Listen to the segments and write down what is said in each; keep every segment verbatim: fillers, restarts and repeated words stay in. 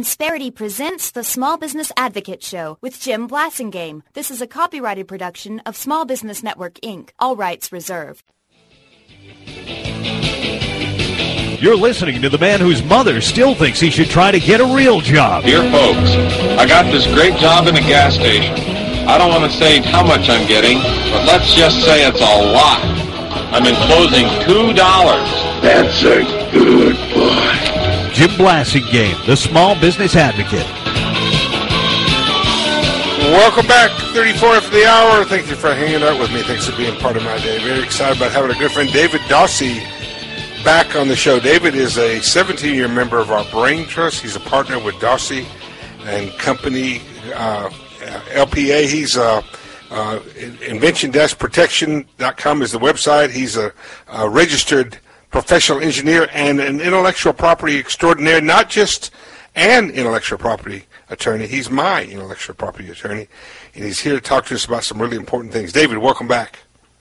Insperity presents the Small Business Advocate Show with Jim Blasingame. This is a copyrighted production of Small Business Network, Incorporated. All rights reserved. You're listening to the man whose mother still thinks he should try to get a real job. Dear folks, I got this great job in a gas station. I don't want to say how much I'm getting, but let's just say it's a lot. I'm enclosing two dollars. That's a good boy. Jim Blasingame, the Small Business Advocate. Welcome back, thirty-four after the hour. Thank you for hanging out with me. Thanks for being part of my day. Very excited about having a good friend, David Dawsey, back on the show. David is a seventeen-year member of our Brain Trust. He's a partner with Dawsey and Company, uh, L P A. He's uh, uh, invention dash protection dot com is the website. He's a, a registered professional engineer and an intellectual property extraordinaire, not just an intellectual property attorney. He's my intellectual property attorney, and he's here to talk to us about some really important things. David, welcome back.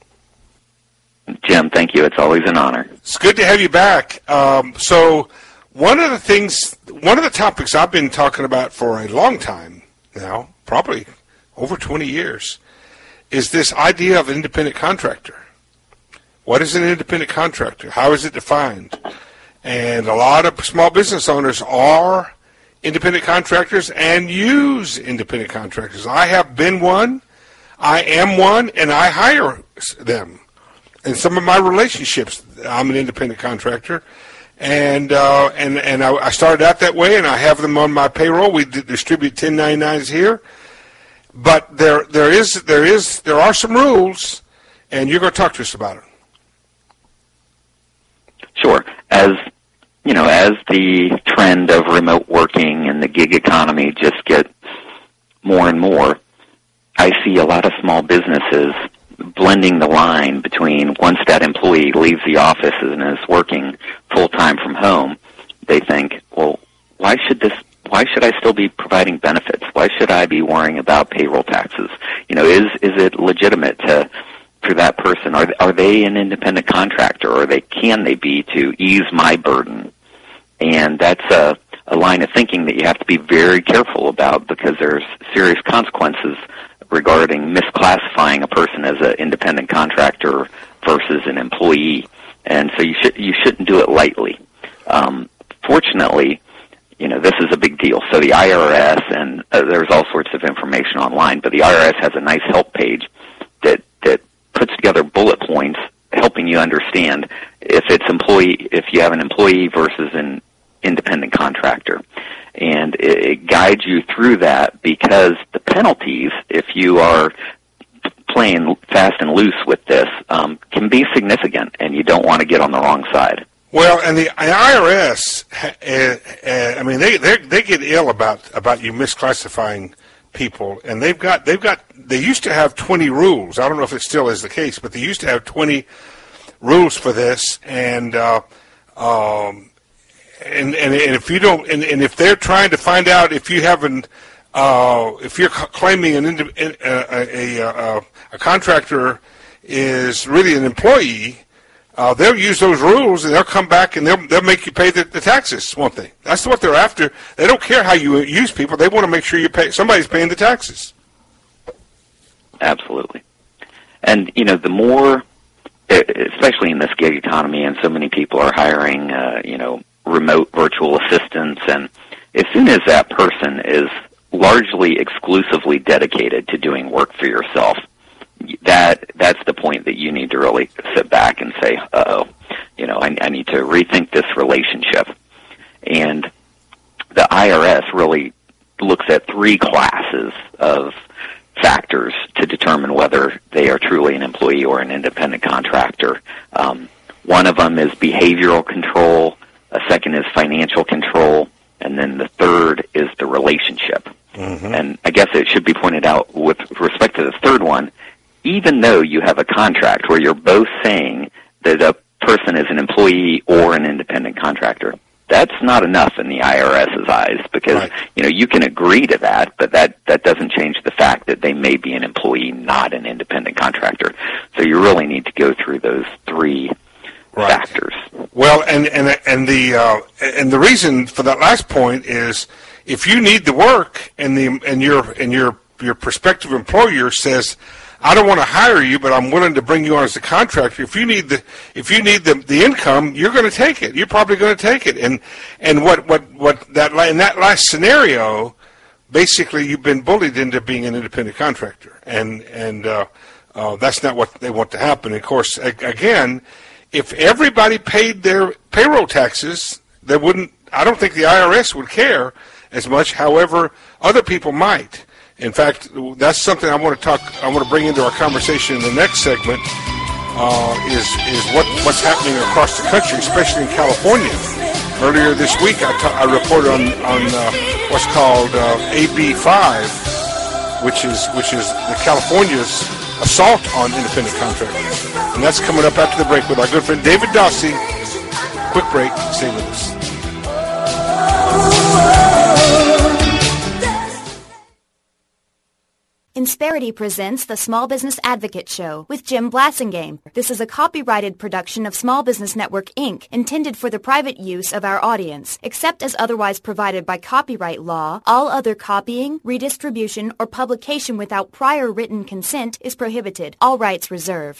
Jim, thank you. It's always an honor. It's good to have you back. Um, so one of the things, one of the topics I've been talking about for a long time now, probably over twenty years, is this idea of an independent contractor. What is an independent contractor? How is it defined? And a lot of small business owners are independent contractors and use independent contractors. I have been one, I am one, and I hire them. In some of my relationships, I'm an independent contractor, and uh, and and I, I started out that way, and I have them on my payroll. We d- distribute ten ninety-nines here, but there there is there is there are some rules, and you're going to talk to us about it. Sure. As you know, as the trend of remote working and the gig economy just gets more and more, I see a lot of small businesses blending the line between once that employee leaves the office and is working full-time from home, they think, well, why should this, why should I still be providing benefits? Why should I be worrying about payroll taxes? You know, is, is it legitimate to, for that person, are, are they an independent contractor, or they, can they be to ease my burden? And that's a, a line of thinking that you have to be very careful about, because there's serious consequences regarding misclassifying a person as an independent contractor versus an employee, and so you should you shouldn't do it lightly. Um, fortunately, you know, this is a big deal. So the I R S, and uh, there's all sorts of information online, but the I R S has a nice help page that that puts together bullet points helping you understand if it's employee if you have an employee versus an independent contractor. And it guides you through that, because the penalties, if you are playing fast and loose with this, um, can be significant, and you don't want to get on the wrong side. Well, and the I R S, uh, uh, I mean, they they get ill about about you misclassifying people, and they've got they've got they used to have twenty rules. I don't know if it still is the case, but they used to have twenty rules for this, and uh, um. And, and and if you don't, and, and if they're trying to find out if you haven't, uh, if you're claiming an indi- a, a, a, a contractor is really an employee, uh, they'll use those rules, and they'll come back and they'll they'll make you pay the, the taxes. Won't they? That's what they're after. They don't care how you use people. They want to make sure you pay. Somebody's paying the taxes. Absolutely. And you know, the more, especially in this gig economy, and so many people are hiring, uh, you know. remote virtual assistants, and as soon as that person is largely exclusively dedicated to doing work for yourself, that that's the point that you need to really sit back and say, uh-oh, you know, I, I need to rethink this relationship. And the I R S really looks at three classes of factors to determine whether they are truly an employee or an independent contractor. Um, one of them is behavioral control. A second is financial control, and then the third is the relationship. Mm-hmm. And I guess it should be pointed out with respect to the third one, even though you have a contract where you're both saying that a person is an employee or an independent contractor, that's not enough in the IRS's eyes, because right. you know, you can agree to that, but that, that doesn't change the fact that they may be an employee, not an independent contractor. So you really need to go through those three right. factors. Well, and and and the uh, and the reason for that last point is if you need the work and the and your and your your prospective employer says, I don't want to hire you, but I'm willing to bring you on as a contractor. If you need the if you need the, the income, you're going to take it. You're probably going to take it. And and what what what that in that last scenario, basically you've been bullied into being an independent contractor, and and uh, uh, that's not what they want to happen. Of course, again, if everybody paid their payroll taxes, they wouldn't. I don't think the I R S would care as much. However, other people might. In fact, that's something I want to talk. I want to bring into our conversation in the next segment. Uh, is is what what's happening across the country, especially in California. Earlier this week, I, ta- I reported on on uh, what's called uh, A B five, which is which is the California's assault on independent contractors, and that's coming up after the break with our good friend David Dossie. Quick break. Stay with us. Insperity presents the Small Business Advocate Show with Jim Blasingame. This is a copyrighted production of Small Business Network, Incorporated, intended for the private use of our audience. Except as otherwise provided by copyright law, all other copying, redistribution, or publication without prior written consent is prohibited. All rights reserved.